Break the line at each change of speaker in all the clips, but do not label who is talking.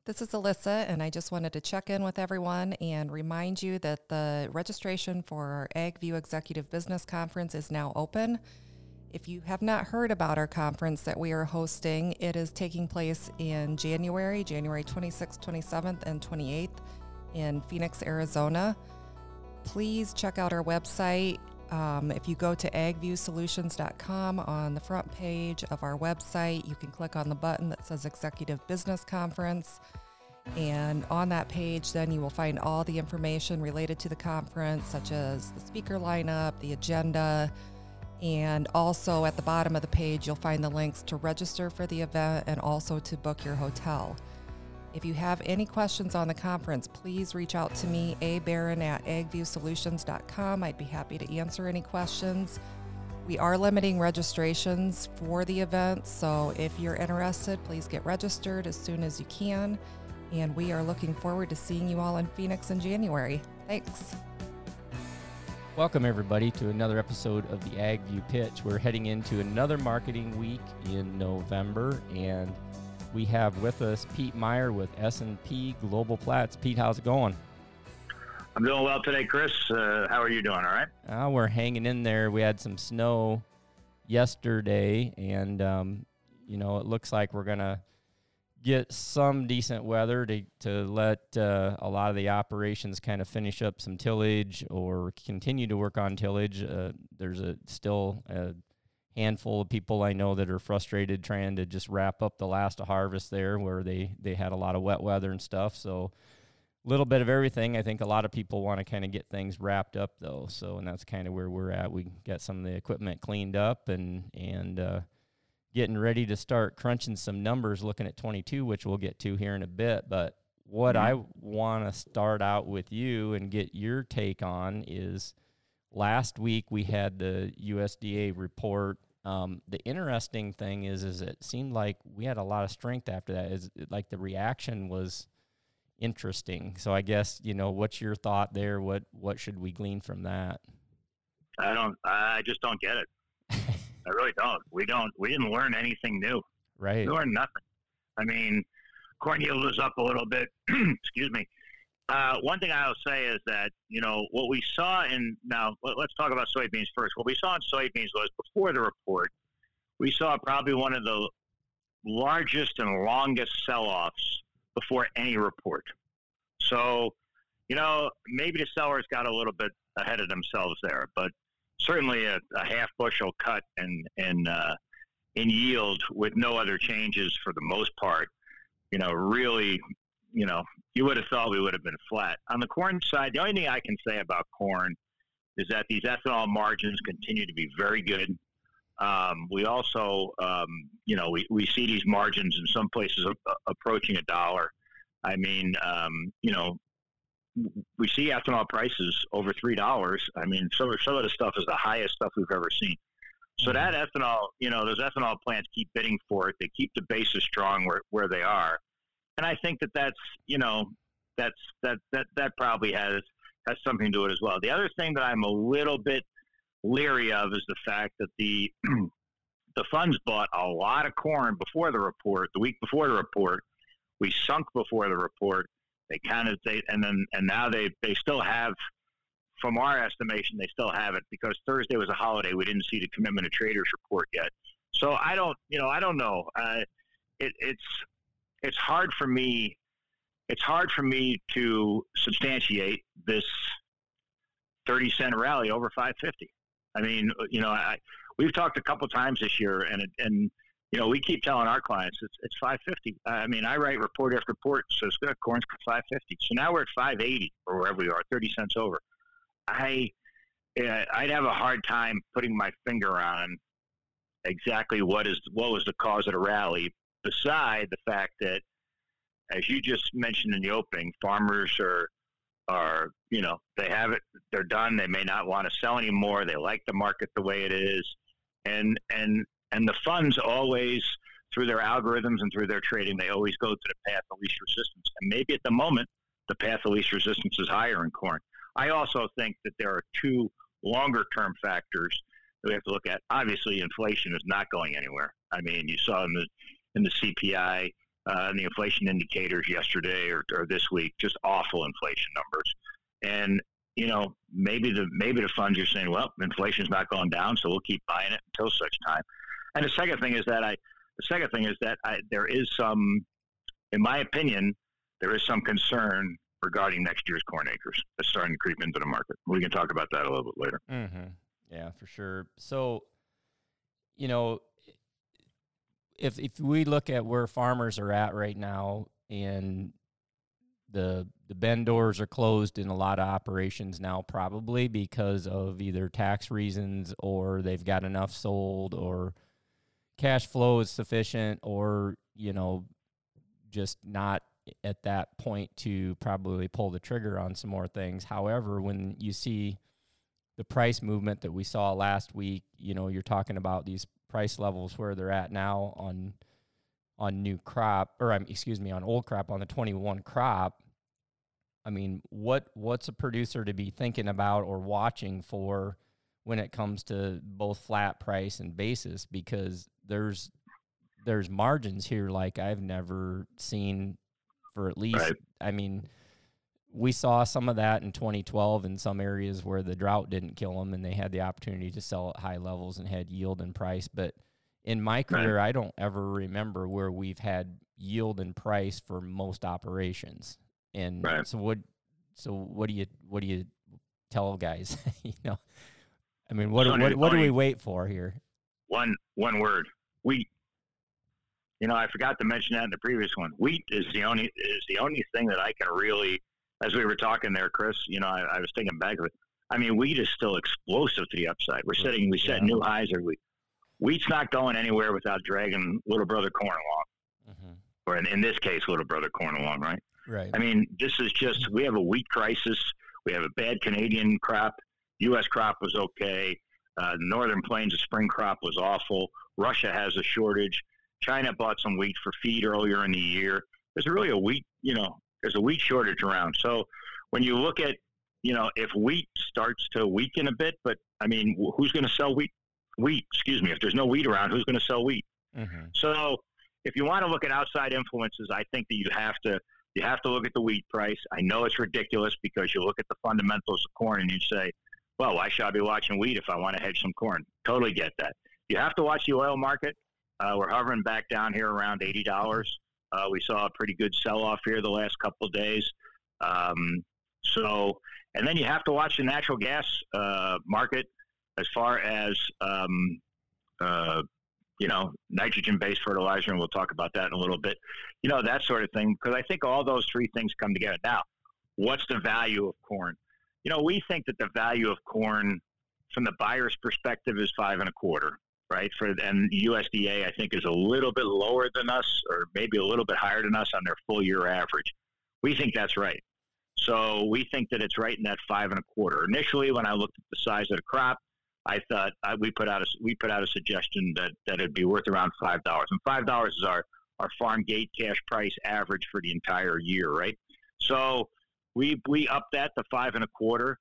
This is Alyssa, and I just wanted to check in with everyone and remind you that the registration for our AgView Executive Business Conference is now open. If you have not heard about our conference that we are hosting, it is taking place in January 26th, 27th, and 28th in Phoenix, Arizona. Please check out our website. If you go to agviewsolutions.com, on the front page of our website, you can click on the button that says Executive Business Conference. And on that page, then you will find all the information related to the conference, such as the speaker lineup, the agenda, and also at the bottom of the page, you'll find the links to register for the event and also to book your hotel. If you have any questions on the conference, please reach out to me, abaron@agviewsolutions.com. I'd be happy to answer any questions. We are limiting registrations for the event, so if you're interested, please get registered as soon as you can. And we are looking forward to seeing you all in Phoenix in January. Thanks.
Welcome, everybody, to another episode of the AgView Pitch. We're heading into another marketing week in November, and we have with us Pete Meyer with S&P Global Platts. Pete, how's it going?
I'm doing well today, Chris. How are you doing? All right?
We're hanging in there. We had some snow yesterday, and, it looks like we're going to get some decent weather to let a lot of the operations kind of finish up some tillage or continue to work on tillage. There's still a handful of people I know that are frustrated trying to just wrap up the last harvest there where they had a lot of wet weather and stuff. So a little bit of everything. I think a lot of people want to kind of get things wrapped up though. And that's kind of where we're at. We got some of the equipment cleaned up and getting ready to start crunching some numbers, looking at 22, which we'll get to here in a bit. But what I want to start out with you and get your take on is last week we had the USDA report. The interesting thing is it seemed like we had a lot of strength after that. Is like the reaction was interesting. So I guess, what's your thought there? What should we glean from that?
I just don't get it. I really don't. We didn't learn anything new.
Right.
We learned nothing. I mean, corn yield was up a little bit. Excuse me. One thing I'll say is that, what we saw now let's talk about soybeans first. What we saw in soybeans was before the report, we saw probably one of the largest and longest sell-offs before any report. So, maybe the sellers got a little bit ahead of themselves there, but certainly a half bushel cut in yield with no other changes for the most part, really, you would have thought we would have been flat. On the corn side, the only thing I can say about corn is that these ethanol margins continue to be very good. We also, we see these margins in some places approaching $1. I mean, we see ethanol prices over $3. I mean, some of the stuff is the highest stuff we've ever seen. So that ethanol, those ethanol plants keep bidding for it. They keep the basis strong where they are. And I think that probably has something to do it as well. The other thing that I'm a little bit leery of is the fact that the funds bought a lot of corn before the report, the week before the report. We sunk before the report. And now they still have, from our estimation, they still have it because Thursday was a holiday. We didn't see the commitment of traders report yet. So I don't know. It's hard for me. It's hard for me to substantiate this 30-cent rally over 550. I mean, we've talked a couple times this year, and we keep telling our clients it's 550. I mean, I write report after report, so it's good. Corn's 550. So now we're at 580 or wherever we are, 30 cents over. I'd have a hard time putting my finger on exactly what was the cause of the rally, beside the fact that, as you just mentioned in the opening, farmers are they have it, they're done. They may not want to sell anymore. They like the market the way it is, and the funds always, through their algorithms and through their trading, they always go to the path of least resistance. And maybe at the moment, the path of least resistance is higher in corn. I also think that there are two longer-term factors that we have to look at. Obviously, inflation is not going anywhere. I mean, you saw in the CPI, the inflation indicators yesterday or this week, just awful inflation numbers. And, maybe the funds are saying, well, inflation's not going down, so we'll keep buying it until such time. And the second thing is that there is some, in my opinion, there is some concern regarding next year's corn acres that's starting to creep into the market. We can talk about that a little bit later.
Mm-hmm. Yeah, for sure. So, if we look at where farmers are at right now, and the bend doors are closed in a lot of operations now, probably because of either tax reasons or they've got enough sold or cash flow is sufficient or, just not at that point to probably pull the trigger on some more things. However, when you see the price movement that we saw last week, you're talking about these price levels where they're at now on new crop, on old crop, on the 21 crop. I mean, what's a producer to be thinking about or watching for when it comes to both flat price and basis? Because there's margins here like I've never seen for at least, right. I mean, we saw some of that in 2012 in some areas where the drought didn't kill them and they had the opportunity to sell at high levels and had yield and price. But in my career, right. I don't ever remember where we've had yield and price for most operations. And right. so what do you tell guys? I mean, what do we wait for here?
One word: wheat. I forgot to mention that in the previous one. Wheat is the only thing that I can really, as we were talking there, Chris. I was thinking back of it. I mean, wheat is still explosive to the upside. We set new highs every week. Wheat's not going anywhere without dragging little brother corn along, or in this case, little brother corn along, right?
Right.
I mean, this is just, we have a wheat crisis. We have a bad Canadian crop. U.S. crop was okay. The Northern Plains of spring crop was awful. Russia has a shortage. China bought some wheat for feed earlier in the year. There's really there's a wheat shortage around. So when you look at, if wheat starts to weaken a bit, but I mean, who's going to sell wheat? If there's no wheat around, who's going to sell wheat? Mm-hmm. So if you want to look at outside influences, I think that you have to look at the wheat price. I know it's ridiculous because you look at the fundamentals of corn and you say, well, why should I be watching wheat if I want to hedge some corn? Totally get that. You have to watch the oil market. We're hovering back down here around $80. We saw a pretty good sell-off here the last couple of days. And then you have to watch the natural gas market as far as, nitrogen-based fertilizer, and we'll talk about that in a little bit, that sort of thing, because I think all those three things come together. Now, what's the value of corn? We think that the value of corn from the buyer's perspective is 5.25, right? And USDA, I think, is a little bit lower than us, or maybe a little bit higher than us on their full year average. We think that's right. So we think that it's right in that 5.25. Initially, when I looked at the size of the crop, I thought we put out a suggestion that it'd be worth around $5, and $5 is our farm gate cash price average for the entire year, right? So we upped that to 5.25.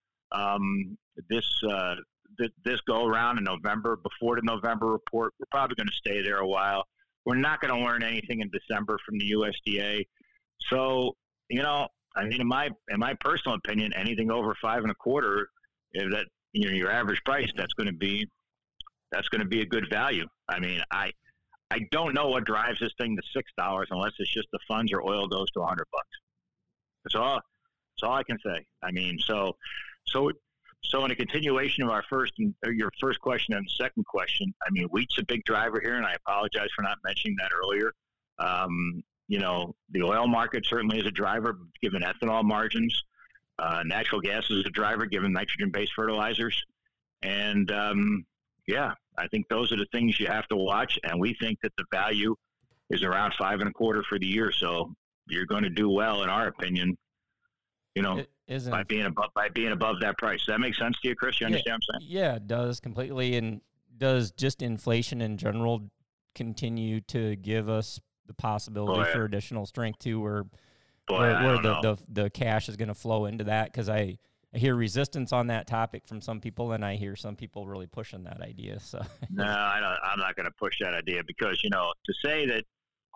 This go around in November, before the November report. We're probably going to stay there a while. We're not going to learn anything in December from the USDA. So, I mean, in my personal opinion, anything over 5.25, that your average price, that's going to be a good value. I mean, I don't know what drives this thing to $6 unless it's just the funds or oil goes to $100. That's all I can say. I mean, so in a continuation of your first question and the second question, I mean, wheat's a big driver here, and I apologize for not mentioning that earlier. The oil market certainly is a driver given ethanol margins. Natural gas is a driver given nitrogen-based fertilizers. And, I think those are the things you have to watch. And we think that the value is around 5.25 for the year. So you're going to do well, in our opinion, by being above that price. Does that make sense to you, Chris? You understand what I'm saying?
Yeah, it does completely. And does just inflation in general continue to give us the possibility for additional strength too, where the cash is going to flow into that? Because I hear resistance on that topic from some people, and I hear some people really pushing that idea. So
no, I'm not going to push that idea because, to say that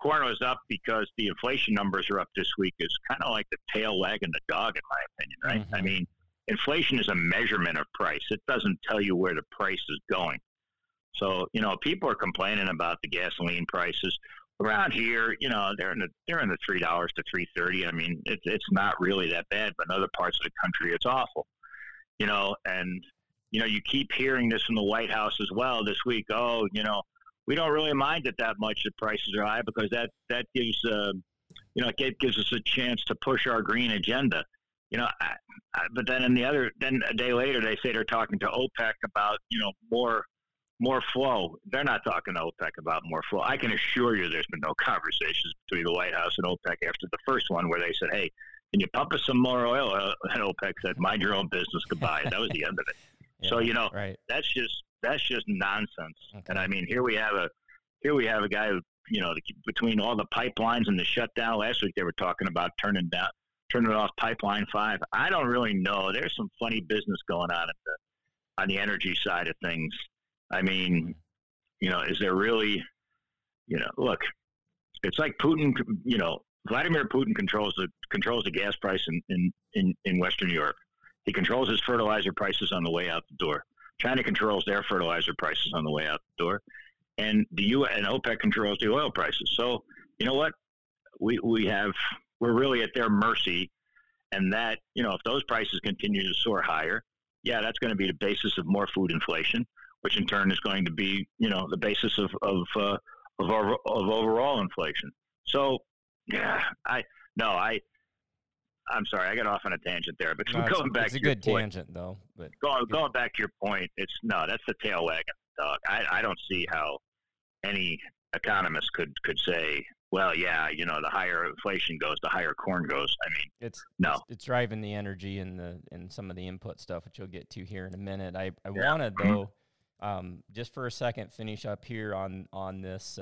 corn was up because the inflation numbers are up this week is kind of like the tail wagging the dog, in my opinion, right?
Mm-hmm.
I mean, inflation is a measurement of price. It doesn't tell you where the price is going. So, people are complaining about the gasoline prices around here. They're in the $3 to $3.30. I mean, it's not really that bad, but in other parts of the country, it's awful. And you keep hearing this from the White House as well this week. Oh, we don't really mind it that much that prices are high because that gives it gives us a chance to push our green agenda. But then a day later they say they're talking to OPEC about more flow. They're not talking to OPEC about more flow. I can assure you there's been no conversations between the White House and OPEC after the first one where they said, "Hey, can you pump us some more oil?" And OPEC said, "Mind your own business, goodbye." That was the end of it.
Yeah,
so
right.
that's just nonsense.
Okay.
And I mean, here we have a guy who between all the pipelines and the shutdown last week, they were talking about turning off Pipeline 5. I don't really know. There's some funny business going on the energy side of things. I mean, is there really, look, it's like Putin, Vladimir Putin controls the gas price in Western Europe. He controls his fertilizer prices on the way out the door. China controls their fertilizer prices on the way out the door. And and OPEC controls the oil prices. So, you know what? We're really at their mercy. And that, if those prices continue to soar higher, that's going to be the basis of more food inflation, which in turn is going to be, the basis of overall inflation. So, I'm sorry, I got off on a tangent there, but going back to your point. It's a good
tangent, though. But
going back to your point, that's the tail wagging dog. I don't see how any economist could say, well, the higher inflation goes, the higher corn goes. I mean,
it's driving the energy and some of the input stuff, which you'll get to here in a minute. I want to though, just for a second, finish up here on this,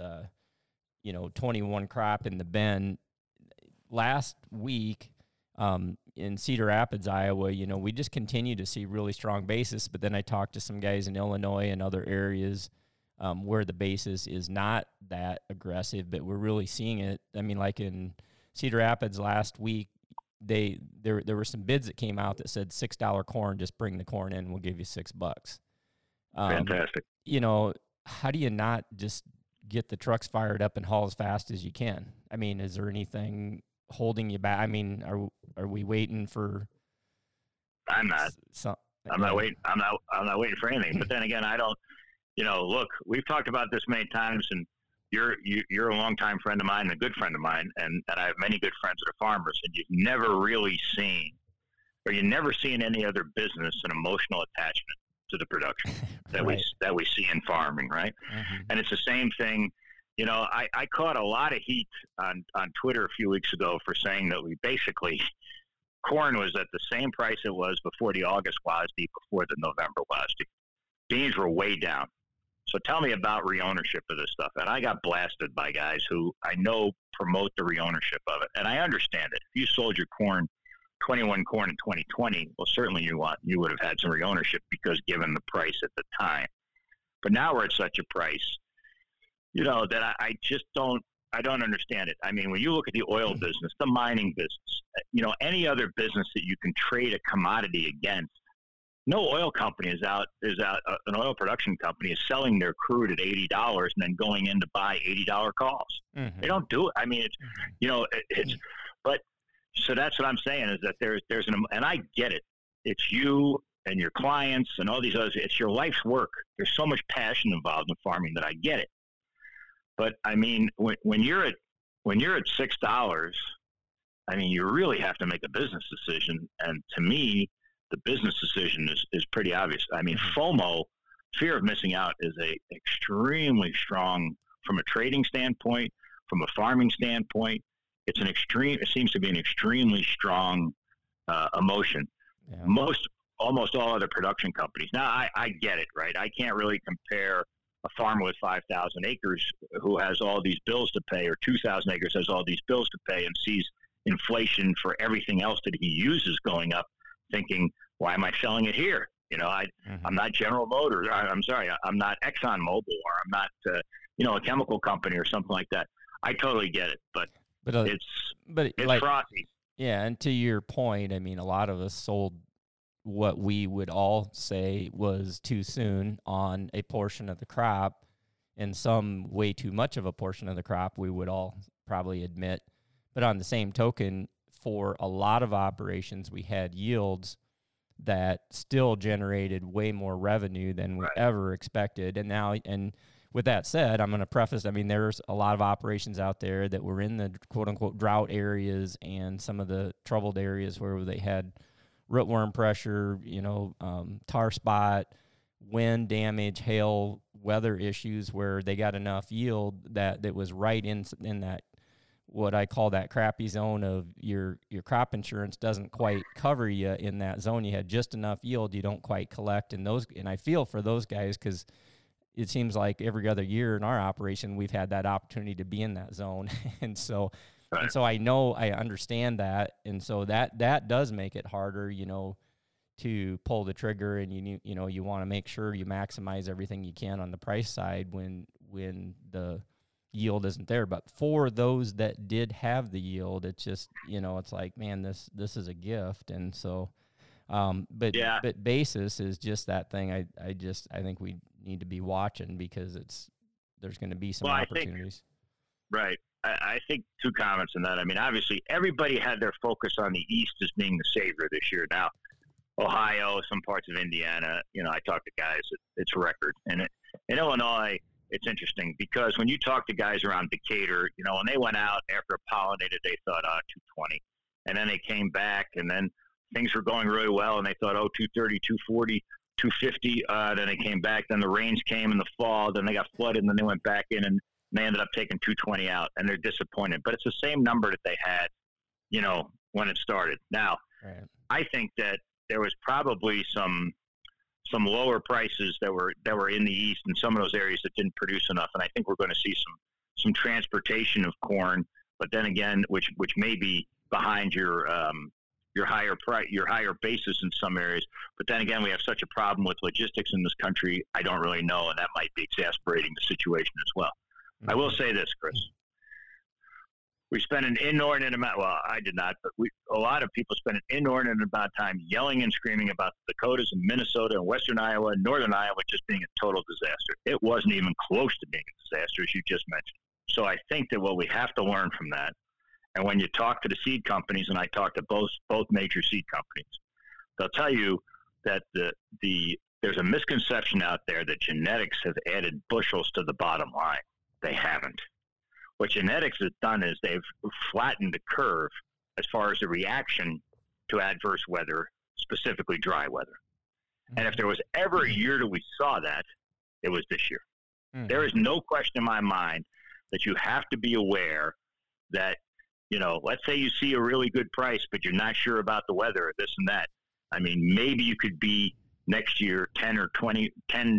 21 crop in the Bend. Last week, in Cedar Rapids, Iowa, we just continue to see really strong basis. But then I talked to some guys in Illinois and other areas where the basis is not that aggressive, but we're really seeing it. I mean, like in Cedar Rapids last week, there were some bids that came out that said $6 corn, just bring the corn in, we'll give you $6.
Fantastic.
How do you not just get the trucks fired up and haul as fast as you can? I mean, is there anything holding you back? I mean, are we waiting for?
I'm not. I'm not waiting. I'm not waiting for anything. But then again, I don't. Look, we've talked about this many times, and you're a longtime friend of mine and a good friend of mine, and I have many good friends that are farmers, and you've never really seen, or you never see in any other business, an emotional attachment to the production that
right.
we see in farming, right?
Mm-hmm.
And it's the same thing. I caught a lot of heat on Twitter a few weeks ago for saying that we basically corn was at the same price it was before the August WASDE, before the November WASDE. Beans were way down. So tell me about reownership of this stuff. And I got blasted by guys who I know promote the reownership of it. And I understand it. If you sold your 21 corn in 2020, well, certainly you would have had some reownership because given the price at the time. But now we're at such a price, that I just don't understand it. I mean, when you look at the oil business, the mining business, any other business that you can trade a commodity against, no oil company is out. An oil production company is selling their crude at $80 and then going in to buy $80 calls. Mm-hmm. They don't do it. I mean, but so that's what I'm saying is that there's and I get it. It's you and your clients and all these others. It's your life's work. There's so much passion involved in farming that I get it. But I mean, when you're at $6, I mean, you really have to make a business decision. And to me, the business decision is pretty obvious. I mean, FOMO, fear of missing out, is a extremely strong, from a trading standpoint, from a farming standpoint. It seems to be an extremely strong emotion. Yeah. Almost all other production companies. Now, I get it, right? I can't really compare a farmer with 5,000 acres who has all these bills to pay, or 2,000 acres has all these bills to pay, and sees inflation for everything else that he uses going up, thinking, why am I selling it here? I'm not General Motors. I'm sorry, I'm not ExxonMobil, or I'm not, a chemical company or something like that. I totally get it, but it's
like,
frothy.
Yeah, and to your point, I mean, a lot of us sold what we would all say was too soon on a portion of the crop, and some way too much of a portion of the crop, we would all probably admit. But on the same token, for a lot of operations, we had yields that still generated way more revenue than we ever expected. And with that said, I'm going to preface, I mean, there's a lot of operations out there that were in the quote-unquote drought areas and some of the troubled areas where they had rootworm pressure, tar spot, wind damage, hail, weather issues, where they got enough yield that was right in that, what I call that crappy zone of your crop insurance doesn't quite cover you in that zone. You had just enough yield, you don't quite collect. And I feel for those guys, because it seems like every other year in our operation, we've had that opportunity to be in that zone. And so I know, I understand that. And so that does make it harder, to pull the trigger, and you want to make sure you maximize everything you can on the price side when the yield isn't there. But for those that did have the yield, it's just, it's like, man, this is a gift. And so, but basis is just that thing. I think we need to be watching, because there's going to be some opportunities.
I think two comments on that. I mean, obviously everybody had their focus on the East as being the savior this year. Now, Ohio, some parts of Indiana, I talked to guys, it's record. And in Illinois, it's interesting, because when you talk to guys around Decatur, when they went out after pollinated, they thought, 220. And then they came back, and then things were going really well, and they thought, 230, 240, 250. Then they came back. Then the rains came in the fall. Then they got flooded, and then they went back in, and they ended up taking 220 out, and they're disappointed. But it's the same number that they had, when it started. Now, I think that there was probably some lower prices that were in the East in some of those areas that didn't produce enough, and I think we're going to see some transportation of corn. But then again, which may be behind your higher price, your higher basis in some areas. But then again, we have such a problem with logistics in this country. I don't really know, and that might be exacerbating the situation as well. Mm-hmm. I will say this, Chris. We spent an inordinate amount, well, I did not, but a lot of people spent an inordinate amount of time yelling and screaming about the Dakotas and Minnesota and Western Iowa and Northern Iowa just being a total disaster. It wasn't even close to being a disaster, as you just mentioned. So I think that what we have to learn from that, and when you talk to the seed companies, and I talk to both major seed companies, they'll tell you that there's a misconception out there that genetics have added bushels to the bottom line. They haven't. What genetics has done is they've flattened the curve as far as the reaction to adverse weather, specifically dry weather. Mm-hmm. And if there was ever a year that we saw that, it was this year. Mm-hmm. There is no question in my mind that you have to be aware that, let's say you see a really good price, but you're not sure about the weather or this and that. I mean, maybe you could be next year 10 or 20%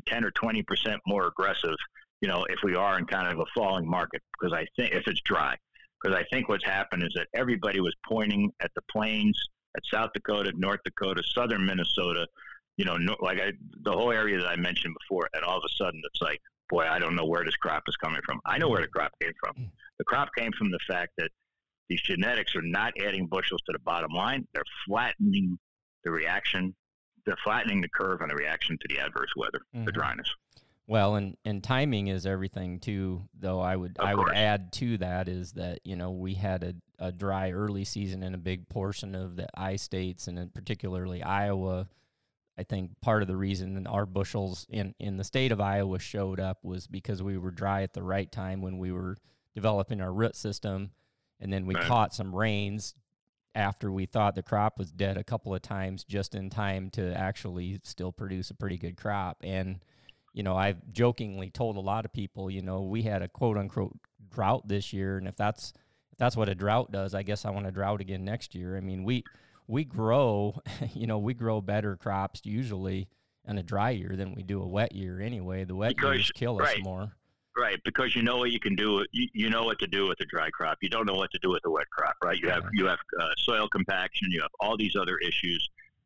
more aggressive, if we are in kind of a falling market, because I think if it's dry, because I think what's happened is that everybody was pointing at the plains, at South Dakota, North Dakota, southern Minnesota, the whole area that I mentioned before. And all of a sudden it's like, boy, I don't know where this crop is coming from. I know where the crop came from. The crop came from the fact that these genetics are not adding bushels to the bottom line. They're flattening the reaction. They're flattening the curve on the reaction to the adverse weather, the dryness.
Well, and timing is everything too, though. I would add to that is that, we had a dry early season in a big portion of the I-states, and in particularly Iowa. I think part of the reason our bushels in the state of Iowa showed up was because we were dry at the right time when we were developing our root system, and then we caught some rains after we thought the crop was dead a couple of times, just in time to actually still produce a pretty good crop. And I've jokingly told a lot of people, we had a quote unquote drought this year. And if that's what a drought does, I guess I want a drought again next year. I mean, we grow, we grow better crops usually in a dry year than we do a wet year anyway. The wet years kill us more.
Right. Because you know what you can do. You know what to do with a dry crop. You don't know what to do with a wet crop, right? You have soil compaction. You have all these other issues.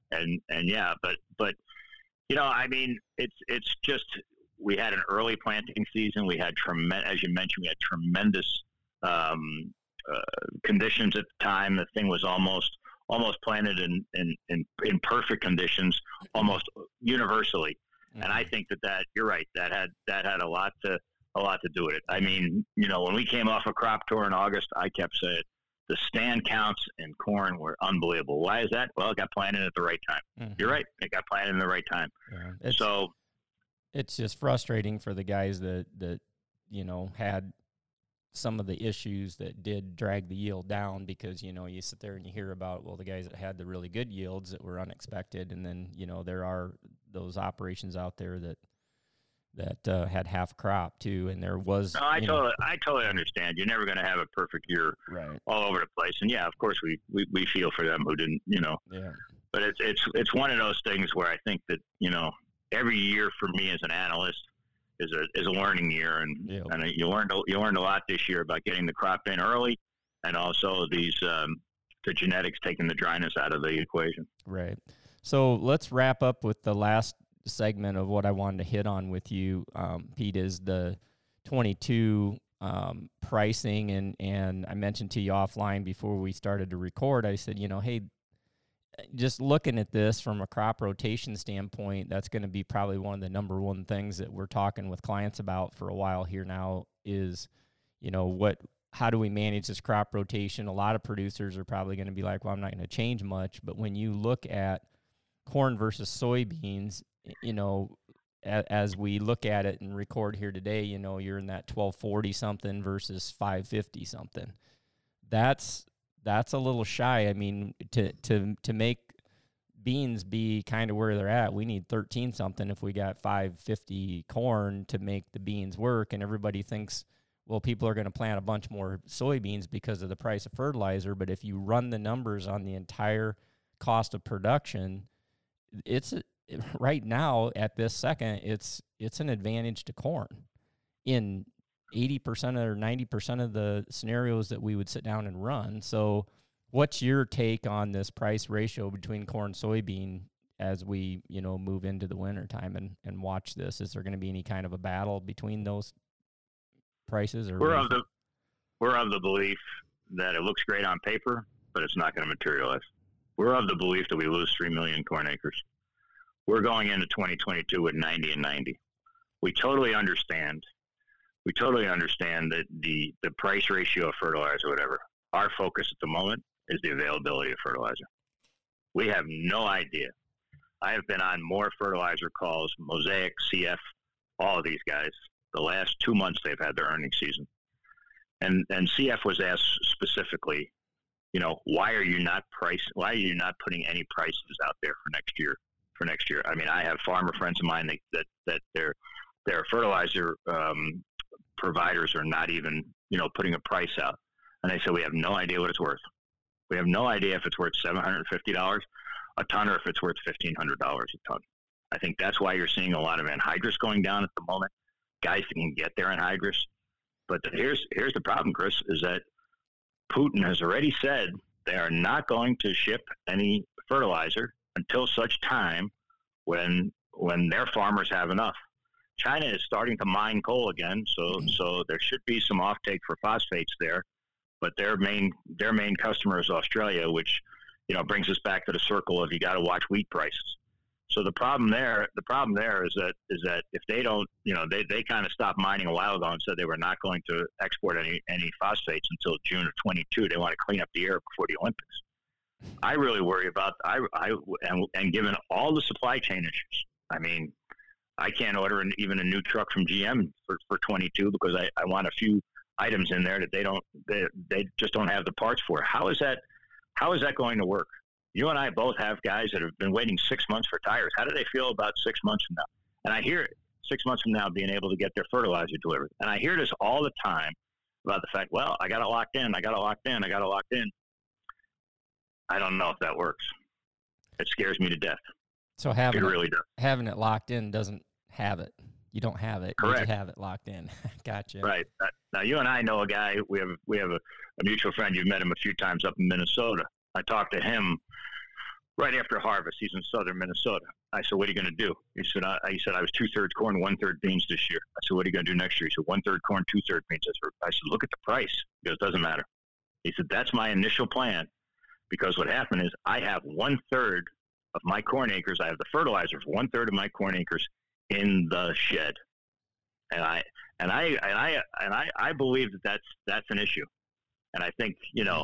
But I mean, it's just, we had an early planting season. We had as you mentioned, we had tremendous conditions at the time. The thing was almost planted in perfect conditions, almost universally. Mm-hmm. And I think that you're right. That had a lot to do with it. I mean, when we came off a crop tour in August, I kept saying the stand counts in corn were unbelievable. Why is that? Well, it got planted at the right time. Mm-hmm. You're right. It got planted in the right time. Yeah. So
it's just frustrating for the guys that had some of the issues that did drag the yield down, because, you sit there and you hear about, well, the guys that had the really good yields that were unexpected. And then, there are those operations out there that had half crop too. And there was,
no, I totally understand. You're never going to have a perfect year
right
all over the place. And yeah, of course we feel for them who didn't,
yeah,
but it's one of those things where I think that, every year for me as an analyst is a learning year, and you learned a lot this year about getting the crop in early, and also the genetics taking the dryness out of the equation.
Right. So let's wrap up with the last segment of what I wanted to hit on with you, Pete, is the 22 pricing, and I mentioned to you offline before we started to record. I said, hey, just looking at this from a crop rotation standpoint, that's going to be probably one of the number one things that we're talking with clients about for a while here now is, how do we manage this crop rotation? A lot of producers are probably going to be like, well, I'm not going to change much. But when you look at corn versus soybeans, as we look at it and record here today, you're in that 1240 something versus 550 something. That's a little shy. I mean, to make beans be kind of where they're at, we need 13 something if we got 550 corn to make the beans work. And everybody thinks, well, people are going to plant a bunch more soybeans because of the price of fertilizer. But if you run the numbers on the entire cost of production, right now at this second, it's an advantage to corn in 80% or 90% of the scenarios that we would sit down and run. So what's your take on this price ratio between corn and soybean as we, move into the winter time and watch this? Is there going to be any kind of a battle between those prices? Or
we're of the belief that it looks great on paper, but it's not going to materialize. We're of the belief that we lose 3 million corn acres. We're going into 2022 with 90 and 90. We totally understand that the price ratio of fertilizer, whatever. Our focus at the moment is the availability of fertilizer. We have no idea. I have been on more fertilizer calls, Mosaic, CF, all of these guys. The last 2 months they've had their earnings season. And CF was asked specifically, why are you not putting any prices out there for next year? I mean, I have farmer friends of mine that their fertilizer providers are not even, putting a price out. And they said, we have no idea what it's worth. We have no idea if it's worth $750 a ton or if it's worth $1,500 a ton. I think that's why you're seeing a lot of anhydrous going down at the moment. Guys that can get their anhydrous. But here's the problem, Chris, is that Putin has already said they are not going to ship any fertilizer until such time when their farmers have enough. China is starting to mine coal again, so there should be some offtake for phosphates there, but their main customer is Australia, which brings us back to the circle of you got to watch wheat prices. So the problem there is that if they don't, they kind of stopped mining a while ago and said they were not going to export any phosphates until June of 22. They want to clean up the air before the Olympics. I really worry about and given all the supply chain issues. I mean, I can't order even a new truck from GM for 22 because I want a few items in there that they just don't have the parts for. How is that going to work? You and I both have guys that have been waiting 6 months for tires. How do they feel about 6 months from now? And I hear 6 months from now being able to get their fertilizer delivered. And I hear this all the time about the fact, well, I got it locked in. I got it locked in. I don't know if that works. It scares me to death.
So having it locked in doesn't have it. You don't have it.
Correct.
You just have it locked in. Gotcha.
Right. Now, you and I know a guy. We have a mutual friend. You've met him a few times up in Minnesota. I talked to him right after harvest. He's in southern Minnesota. I said, what are you going to do? He said, I was 2/3 corn, 1/3 beans this year. I said, what are you going to do next year? He said, 1/3 corn, 2/3 beans. I said, look at the price. He goes, doesn't matter. He said, that's my initial plan, because what happened is I have 1/3 of my corn acres. I have the fertilizer for 1/3 of my corn acres in the shed. And I believe that's an issue. And I think,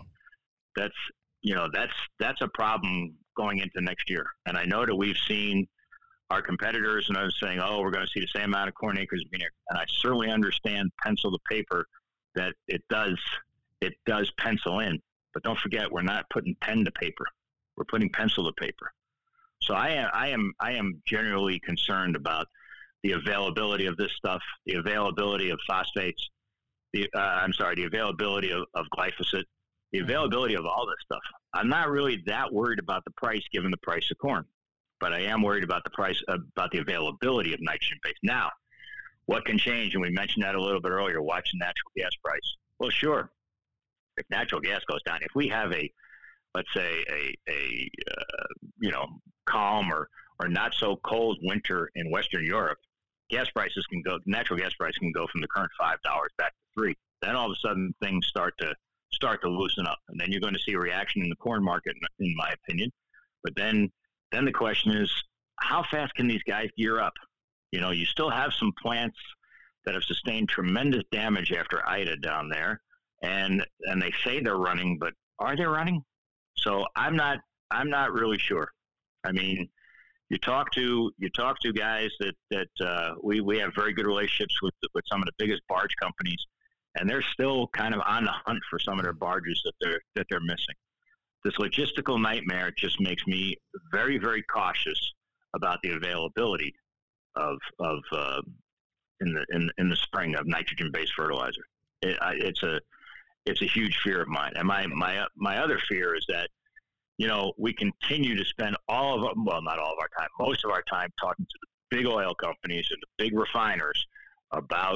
that's a problem going into next year. And I know that we've seen our competitors and others saying, oh, we're going to see the same amount of corn acres being here. And I certainly understand pencil to paper that it does pencil in. But don't forget, we're not putting pen to paper. We're putting pencil to paper. So I am generally concerned about the availability of this stuff, the availability of phosphates, the availability of glyphosate, the availability of all this stuff. I'm not really that worried about the price, given the price of corn, but I am worried about the price, about the availability of nitrogen base. Now, what can change? And we mentioned that a little bit earlier, watching natural gas price. Well, sure. If natural gas goes down, if we have let's say a calm or not so cold winter in Western Europe, natural gas prices can go from the current $5 back to $3. Then all of a sudden things start to loosen up, and then you're going to see a reaction in the corn market, in my opinion. But then the question is, how fast can these guys gear up? You still have some plants that have sustained tremendous damage after Ida down there, and they say they're running, but are they running? So I'm not really sure. I mean, you talk to guys that we have very good relationships with some of the biggest barge companies, and they're still kind of on the hunt for some of their barges that they're missing. This logistical nightmare just makes me very, very cautious about the availability of in the spring of nitrogen-based fertilizer. It's a huge fear of mine, and my other fear is that we continue to spend not all of our time, most of our time talking to the big oil companies and the big refiners about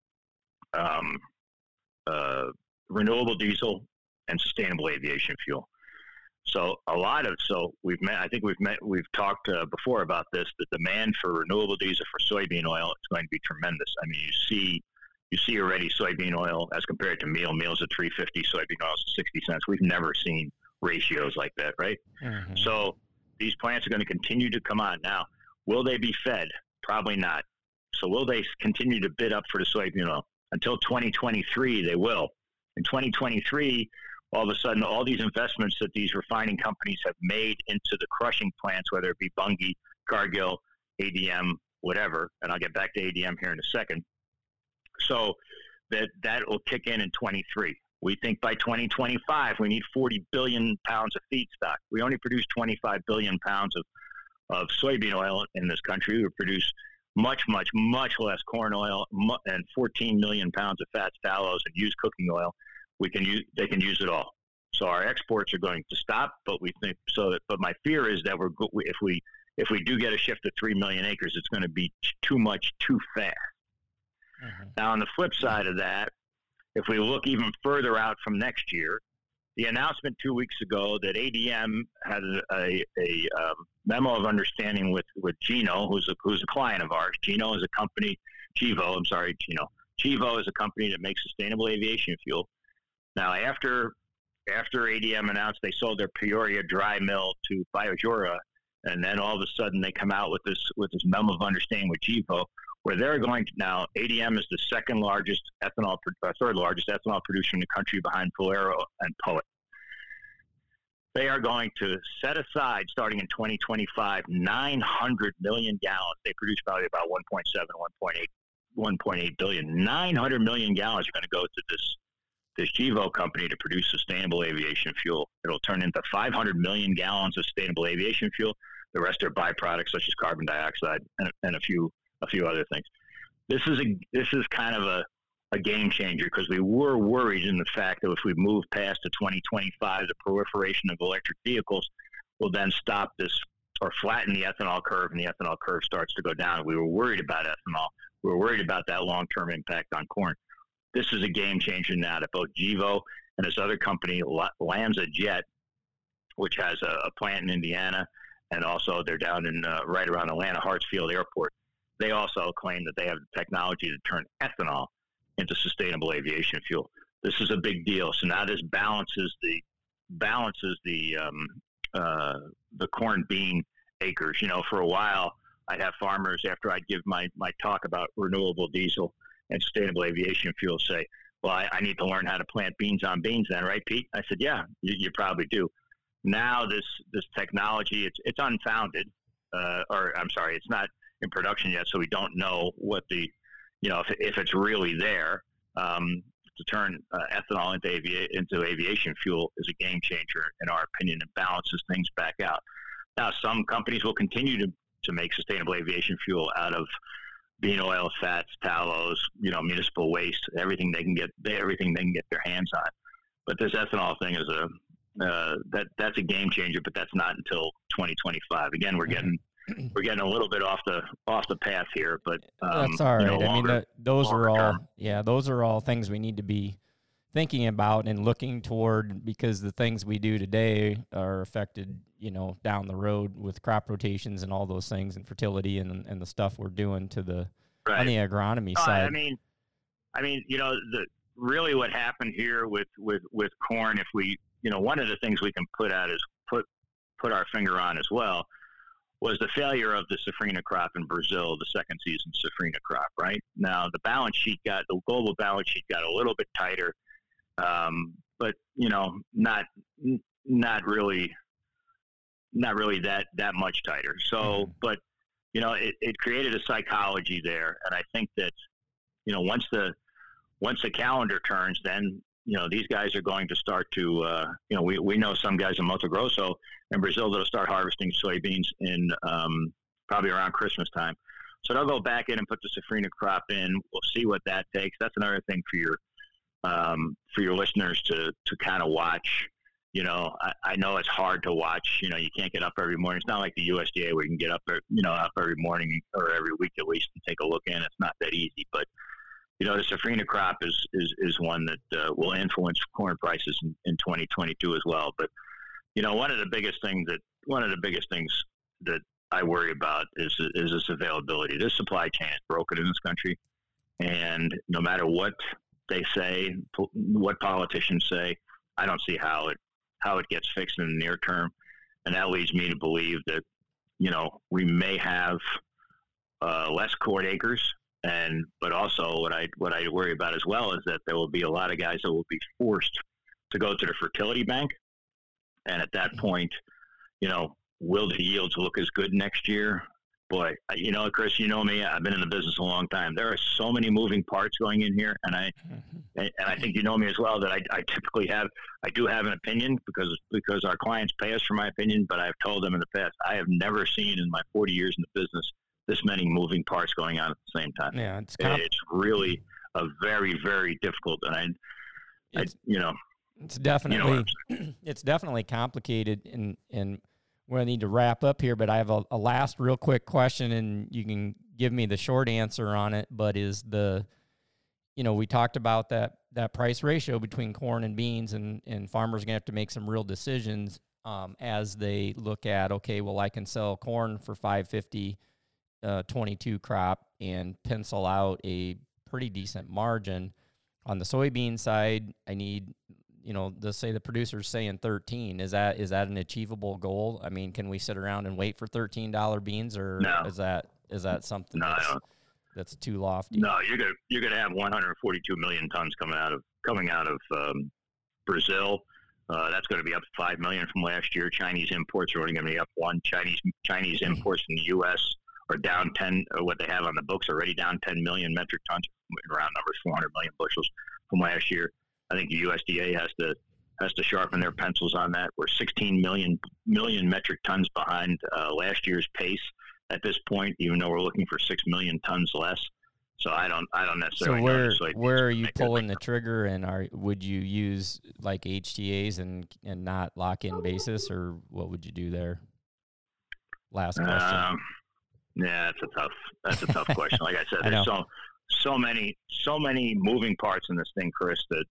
renewable diesel and sustainable aviation fuel. So we've talked before about this. The demand for renewable diesel for soybean oil is going to be tremendous. I mean, you see already soybean oil as compared to meal. Meal's at $3.50, soybean oil is 60 cents. We've never seen ratios like that, right? Mm-hmm. So these plants are going to continue to come on. Now, will they be fed? Probably not. So will they continue to bid up for the soybean oil? Until 2023, they will. In 2023, all of a sudden, all these investments that these refining companies have made into the crushing plants, whether it be Bunge, Cargill, ADM, whatever, and I'll get back to ADM here in a second. So that will kick in 23. We think by 2025, we need 40 billion pounds of feedstock. We only produce 25 billion pounds of soybean oil in this country. We produce much, much, much less corn oil and 14 million pounds of fats, tallows, and used cooking oil. They can use it all. So our exports are going to stop, but we think so. But my fear is that if we do get a shift to 3 million acres, it's going to be too much too fast. Mm-hmm. Now, on the flip side of that, if we look even further out from next year, the announcement 2 weeks ago that ADM had a memo of understanding with Gino, who's a client of ours. Gino is a company. Gevo is a company that makes sustainable aviation fuel. Now, after ADM announced they sold their Peoria dry mill to Biojura, and then all of a sudden they come out with this memo of understanding with Gevo, where they're going to now. ADM is the third largest ethanol producer in the country behind Valero and Poet. They are going to set aside, starting in 2025, 900 million gallons. They produce probably about 1.8 billion. 900 million gallons are going to go to this Gevo company to produce sustainable aviation fuel. It'll turn into 500 million gallons of sustainable aviation fuel. The rest are byproducts such as carbon dioxide and a few other things. This is kind of a game changer, because we were worried in the fact that if we move past to 2025, the proliferation of electric vehicles will then stop this or flatten the ethanol curve, and the ethanol curve starts to go down. We were worried about ethanol. We were worried about that long-term impact on corn. This is a game changer now that both Gevo and this other company, LanzaJet, which has a plant in Indiana, and also they're down in right around Atlanta Hartsfield Airport. They also claim that they have the technology to turn ethanol into sustainable aviation fuel. This is a big deal. So now this balances the corn bean acres. You know, for a while, I'd have farmers, after I'd give my talk about renewable diesel and sustainable aviation fuel, say, well, I need to learn how to plant beans on beans then, right, Pete? I said, yeah, you probably do. Now this technology, it's unfounded, or I'm sorry, it's not in production yet, so we don't know what if it's really there. To turn ethanol into aviation fuel is a game changer, in our opinion, and balances things back out. Now, some companies will continue to make sustainable aviation fuel out of bean oil, fats, tallows, municipal waste, everything they can get their hands on. But this ethanol thing is that's a game changer, but that's not until 2025. Again, we're getting a little bit off the path here, but
that's all right. Those are all things we need to be thinking about and looking toward, because the things we do today are affected, down the road with crop rotations and all those things, and fertility and the stuff we're doing to the on the agronomy side.
I mean, really what happened here with corn, if we, one of the things we can put our finger on as well, was the failure of the safrinha crop in Brazil, the second season safrinha crop. Right now, the global balance sheet got a little bit tighter, but not really that much tighter. So, but it created a psychology there, and I think that once the calendar turns, then these guys are going to start to we know some guys in Mato Grosso in Brazil that'll start harvesting soybeans in probably around Christmas time. So they'll go back in and put the safrinha crop in. We'll see what that takes. That's another thing for your listeners to kind of watch. I know it's hard to watch. You can't get up every morning. It's not like the USDA where you can get up every morning or every week at least and take a look in. It's not that easy. But the safrinha crop is one that will influence corn prices in 2022 as well. But one of the biggest things that I worry about is this availability. This supply chain is broken in this country, and no matter what they say, what politicians say, I don't see how it gets fixed in the near term. And that leads me to believe that, we may have less corn acres. But also what I worry about as well is that there will be a lot of guys that will be forced to go to the fertility bank. And at that point, will the yields look as good next year? Boy, Chris, me, I've been in the business a long time. There are so many moving parts going in here. And I think me as well, that I typically do have an opinion because our clients pay us for my opinion, but I've told them in the past, I have never seen in my 40 years in the business this many moving parts going on at the same time.
Yeah,
it's really a very, very difficult, and
it's definitely it's definitely complicated, and we're gonna need to wrap up here. But I have a last real quick question, and you can give me the short answer on it. But is we talked about that price ratio between corn and beans, and farmers are gonna have to make some real decisions as they look at, okay, well, I can sell corn for $5.50. 22 crop and pencil out a pretty decent margin. On the soybean side, I need, let's say the producer's saying 13. Is that an achievable goal? I mean, can we sit around and wait for $13 beans, or
no.
is that something that's too lofty?
No, you're gonna have 142 million tons coming out of Brazil. That's going to be up 5 million from last year. Chinese imports are only going to be up 1. Chinese imports in the U.S. are down 10, or what they have on the books already down 10 million metric tons, round numbers, 400 million bushels from last year. I think the USDA has to sharpen their pencils on that. We're 16 million metric tons behind last year's pace at this point, even though we're looking for 6 million tons less. So I don't necessarily.
So where are you pulling the trigger, and would you use like HTAs and not lock in basis, or what would you do there? Last question.
Yeah, that's a tough question. Like I said, there's so many moving parts in this thing, Chris, that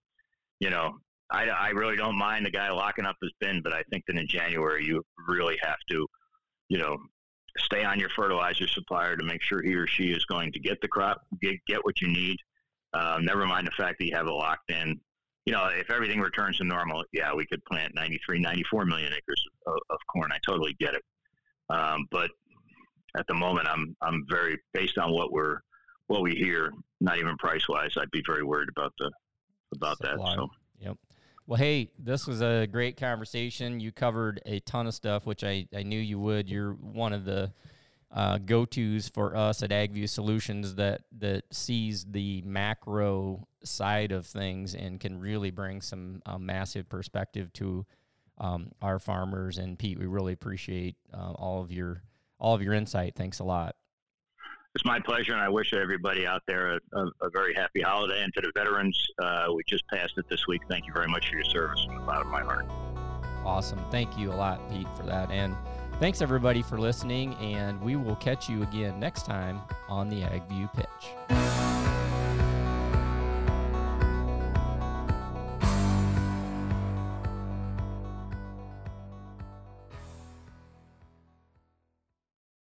I really don't mind the guy locking up his bin, but I think that in January you really have to stay on your fertilizer supplier to make sure he or she is going to get the crop, get what you need. Never mind the fact that you have it locked in. If everything returns to normal, yeah, we could plant 93, 94 million acres of corn. I totally get it. But at the moment, I'm very, based on what we hear, not even price wise, I'd be very worried about that. So,
yep. Well, hey, this was a great conversation. You covered a ton of stuff, which I knew you would. You're one of the go-tos for us at AgView Solutions that sees the macro side of things and can really bring some massive perspective to our farmers. And Pete, we really appreciate all of your insight. Thanks a lot.
It's my pleasure, and I wish everybody out there a very happy holiday. And to the veterans, we just passed it this week. Thank you very much for your service from the bottom of my heart.
Awesome. Thank you a lot, Pete, for that. And thanks, everybody, for listening, and we will catch you again next time on the AgView Pitch.